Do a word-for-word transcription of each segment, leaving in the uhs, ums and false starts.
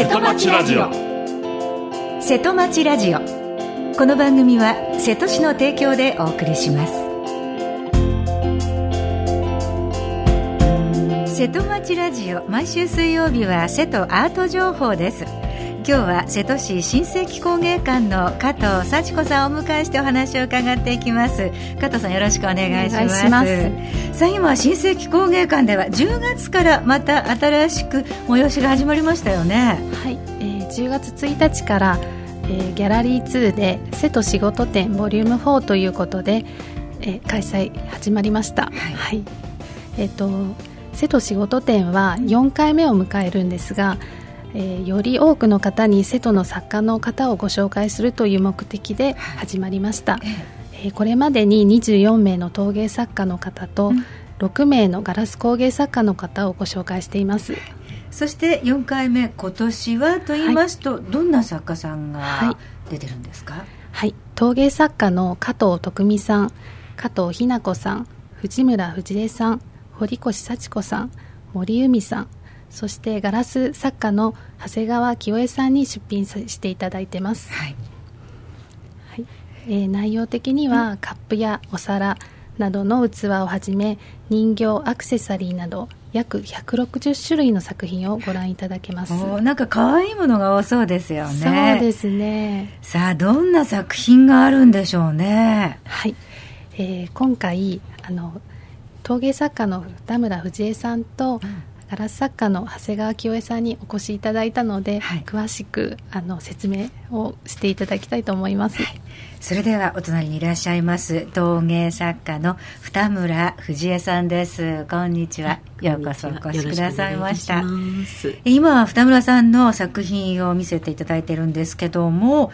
瀬戸町ラジオ。瀬戸町ラジオ、この番組は瀬戸市の提供でお送りします。瀬戸町ラジオ、毎週水曜日は瀬戸アート情報です。今日は瀬戸市新世紀工芸館の加藤幸子さんをお迎えしてお話を伺っていきます。加藤さん、よろしくお願いします。 お願いします。 さあ、今新世紀工芸館ではじゅうがつからまた新しく催しが始まりましたよね。 はい、えー、じゅうがつついたちから、えー、ギャラリーツーで瀬戸仕事展ボリュームフォーということで、えー、開催始まりました。はい、はい、えーと瀬戸仕事展はよんかいめを迎えるんですが、えー、より多くの方に瀬戸の作家の方をご紹介するという目的で始まりました。えー、これまでににじゅうよんめいの陶芸作家の方とろくめいのガラス工芸作家の方をご紹介しています。 そしてよんかいめ、今年はと言いますと、はい、どんな作家さんが出てるんですか？はい、 はい、陶芸作家の加藤徳美さん、加藤ひな子さん、藤村藤江さん、堀越幸子さん、森海さん、そしてガラス作家の長谷川清江さんに出品していただいてます。はい、はい、えー、内容的にはカップやお皿などの器をはじめ、人形、アクセサリーなど約ひゃくろくじゅっしゅるいの作品をご覧いただけます。 お、なんか可愛いものが多そうですよね。 そうですね。 さあ、どんな作品があるんでしょうね。 はい、えー、今回あの陶芸作家の田村藤江さんと、うん、ガラス作家の長谷川清江さんにお越しいただいたので、はい、詳しくあの説明をしていただきたいと思います。はい、 それではお隣にいらっしゃいます陶芸作家の田村藤江さんです。こんにちは。ようこそお越しくださいました。今田村さんの作品を見せていただいているんですけども、はい、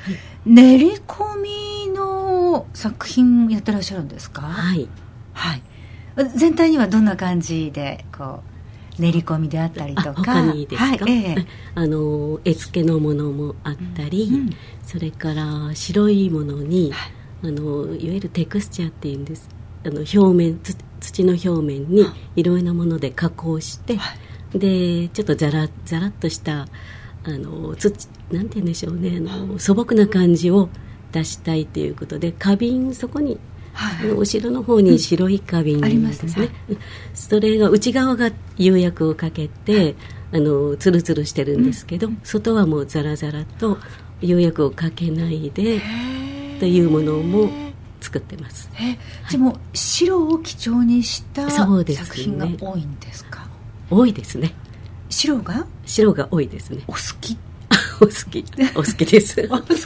練り込みの作品やってらっしゃるんですか？ はい、 はい、全体にはどんな感じでこう練り込みであったりとか、 他にですか？はい、ええ、あの絵付けのものもあったり、うんうん、それから白いものに、はい、あのいわゆるテクスチャーっていうんです。あの表面、土の表面にいろいろなもので加工して、はい、でちょっとザラザラっとしたあの土なんて言うんでしょうね、あの素朴な感じを出したいということで、花瓶、そこにはい、後ろの方に白い花瓶ですね、うん、ありますね。それが内側が釉薬をかけて、はい、あのツルツルしてるんですけど、うん、外はもうザラザラと釉薬をかけないでというものも作ってます。 えー、でも、はい、白を基調にした作品が多いんですか？ 多いですね。 白が白が多いですね。 お好き？ お好き、お好きです。 お好きです。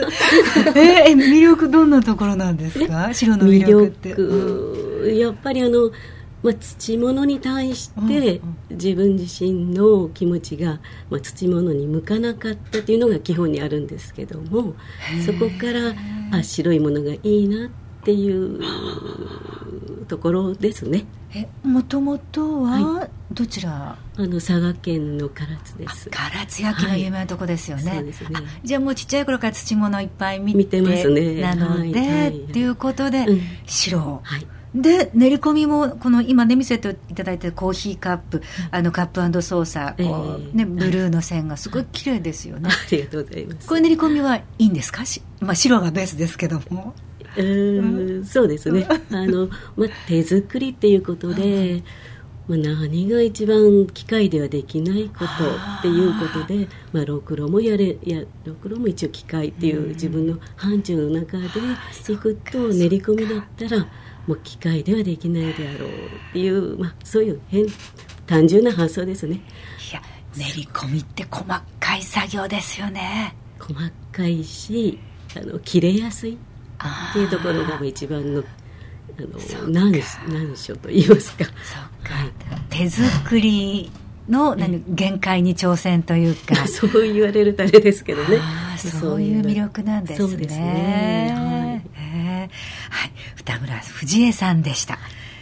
えー、魅力どんなところなんですか？白の魅力って。魅力、 うん、やっぱりあの、まあ、土物に対して自分自身の気持ちが、まあ、土物に向かなかったというのが基本にあるんですけども、そこからあ白いものがいいなっていうところですね。 え、もともとはどちら？はい、 あの佐賀県の唐津です。 唐津焼の有名なとこですよね。はい、そうですね。じゃあもうちっちゃい頃から土物いっぱい見て、 見てますね。 なので、はいはいはい、っていうことで、うん、白、 はい、 で練り込みもこの今ね見せていただいているコーヒーカップ、うん、あのカップ&ソーサー、こう、ね、ブルーの線がすごい綺麗ですよね。 はい、ありがとうございます。 これ練り込みはいいんですか？し、まあ、白がベースですけども。 うーん、そうですね。あの、まあ、手作りっていうことで、まあ、何が一番機械ではできないことっていうことで、まあ、ろくろもやれやろくろも一応機械っていう自分の範疇の中でいくと、練り込みだったらもう機械ではできないであろうっていう、まあ、そういう変単純な発想ですね。 いや、練り込みって細かい作業ですよね。 細かいし、あの切れやすいっていうところが一番のあの難難所と言いますか。 そうか、はい、手作りの何限界に挑戦というかそう言われるとあれですけどね。 あ、そういう魅力なんですね。 そうですね。 はい、えーはい、二村藤江さんでした。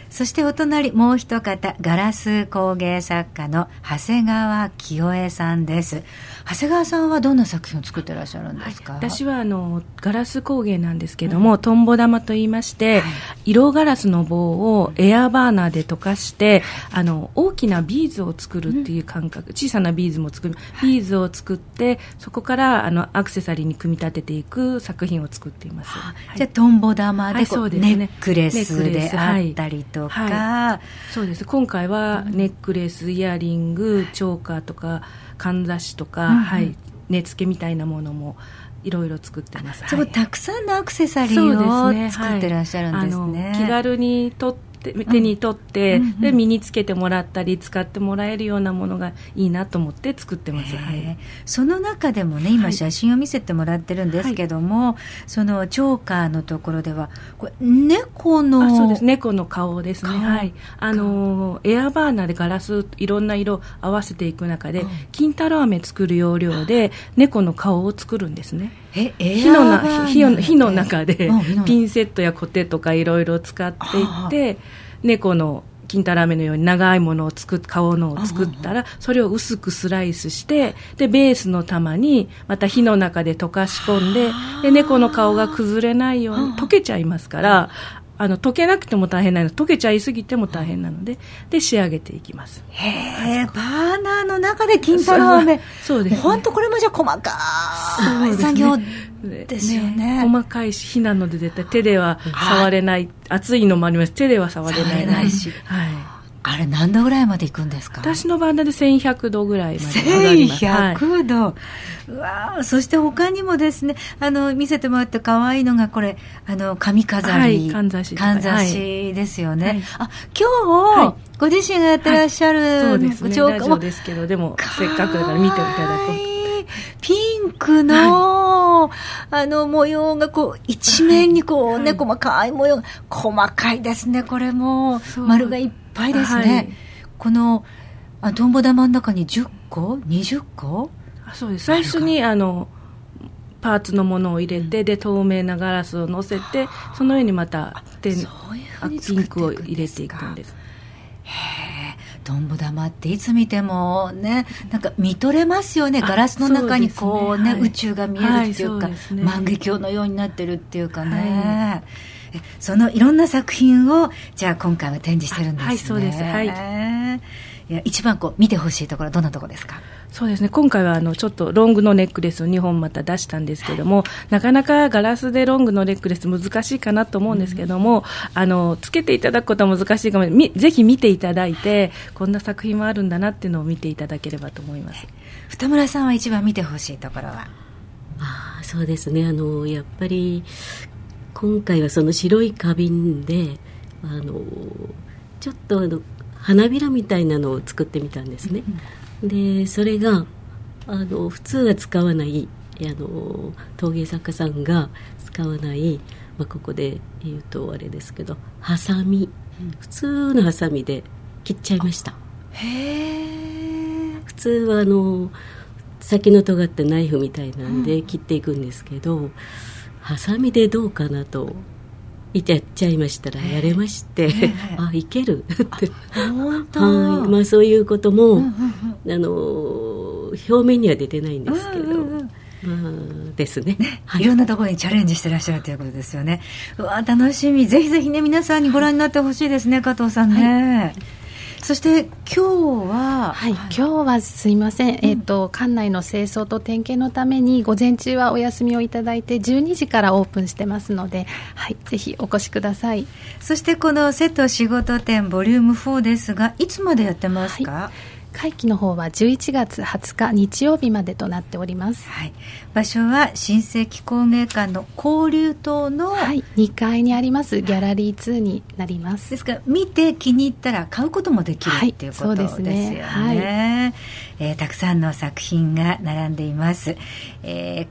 そしてお隣もう一方、ガラス工芸作家の長谷川清江さんです。長谷川さんはどんな作品を作ってらっしゃるんですか？ はい、私はあのガラス工芸なんですけども、うん、トンボ玉といいまして、はい、色ガラスの棒をエアバーナーで溶かして、あの大きなビーズを作るっていう感覚、うん、小さなビーズも作る、ビーズを作ってそこからあのアクセサリーに組み立てていく作品を作っています。 はい、じゃあトンボ玉でこう、はい、ネックレスであったりとか、はいはい、 そうです。今回はネックレス、イヤリング、チョーカーとかかんざしとか、うんうん、はい、根付けみたいなものもいろいろ作ってます。 はい、たくさんのアクセサリーを作ってらっしゃるんですね。 はい、あの気軽に取って手に取って、うんうんうん、で身につけてもらったり使ってもらえるようなものがいいなと思って作ってます。はい、 その中でもね、今写真を見せてもらってるんですけども、はい、そのチョーカーのところではこれ猫の、 あ、そうです、猫の顔ですね。はい、あのエアバーナーでガラスいろんな色合わせていく中で、うん、金太郎飴作る要領で猫の顔を作るんですね。 え火のな火の火の中でピンセットやコテとかいろいろ使っていって猫の金太郎飴のように長いものを作っ顔のを作ったらそれを薄くスライスしてでベースの玉にまた火の中で溶かし込んでで猫の顔が崩れないように溶けちゃいますからあの溶けなくても大変なの溶けちゃいすぎても大変なのでで仕上げていきます。 へー、バーナーの中で金太郎飴、 そうですね、 本当これもじゃあ細かい作業ですよ ね, ね細かいし火なので絶対手では触れない、熱いのもあります。手では触れない、 ないし、はい、あれ何度ぐらいまでいくんですか？ 私のバーナーでせんひゃくどぐらいまで上がります。 せんひゃくど、はい、うわー。そして他にもですね、あの見せてもらって可愛いのがこれあの髪飾り、はい、 かんざしかんざしですよね。はい、あ、今日、はい、ご自身がやってらっしゃる、はい、 そうですね、ラジオですけどでもせっかくだから見ていただこう。 ピンクの、はい、あの模様がこう一面にこうね、はい、細かい模様が細かいですね。これも丸がいっぱいですね。はい、このあトンボ玉の中にじゅっこにじゅっこ、 あ、そうです。最初にあのパーツのものを入れて、うん、で透明なガラスを乗せてその上にまたピンクを入れていくんです。 へー、トンボ玉っていつ見てもね、なんか見とれますよね。ガラスの中にこうね、はい、宇宙が見えるっていうか、はい、万華鏡のようになってるっていうかね、はい、えそのいろんな作品をじゃあ今回は展示してるんですね。 はい、そうです。はい、 いや一番こう見てほしいところはどんなところですか？ そうですね、今回はあのちょっとロングのネックレスをにほんまた出したんですけども、はい、なかなかガラスでロングのネックレス難しいかなと思うんですけども、うん、あのつけていただくことは難しいかもしれない。ぜひ見ていただいてこんな作品もあるんだなっていうのを見ていただければと思います。 二村さんは一番見てほしいところは？ あ、そうですね、あのやっぱり今回はその白い花瓶であのちょっとあの花びらみたいなのを作ってみたんですね。うん、でそれがあの普通は使わないあの陶芸作家さんが使わない、まあ、ここで言うとあれですけどハサミ、うん、普通のハサミで切っちゃいました。 へー。 普通はあの先の尖ったナイフみたいなんで切っていくんですけど、うん、ハサミでどうかなとやっちゃいましたらやれまして、えーえー、あ、いけるって本当、 はい、まあ、そういうことも、うんうんうん、あの表面には出てないんですけど、うんうんうん、まあ、ですね、 ね、はい、いろんなところにチャレンジしてらっしゃるということですよね。うわ、楽しみ。ぜひぜひね皆さんにご覧になってほしいですね、加藤さんね。はい、そして今日は、 はい、今日はすいません、うん、えーと、館内の清掃と点検のために午前中はお休みをいただいてじゅうにじからオープンしてますので、はい、ぜひお越しください。 そしてこの瀬戸仕事展ボリュームフォーですがいつまでやってますか？ はい、会期の方はじゅういちがつはつか日曜日までとなっております。 はい、場所は新世紀工芸館の交流棟の、 はい、にかいにありますギャラリーツーになります。 ですから見て気に入ったら買うこともできる、はい、っていうことですよね。はい、えー、たくさんの作品が並んでいます。えー、カッ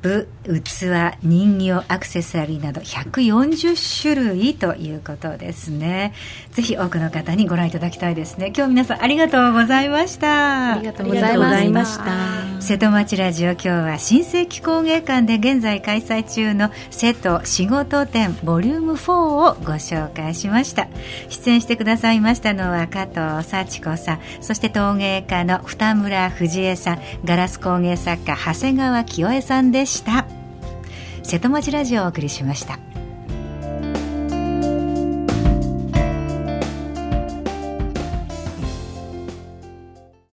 プ、器、人形、アクセサリーなどひゃくよんじゅっしゅるいということですね。ぜひ多くの方にご覧いただきたいですね。今日皆さんありがとうございました。 ありがとうございました。 瀬戸町ラジオ、今日は新世紀工芸館で現在開催中の瀬戸仕事展ボリュームフォーをご紹介しました。出演してくださいましたのは加藤幸子さん、そして陶芸家の二村藤江さん、ガラス工芸作家長谷川清江さんでした。瀬戸町ラジオをお送りしました。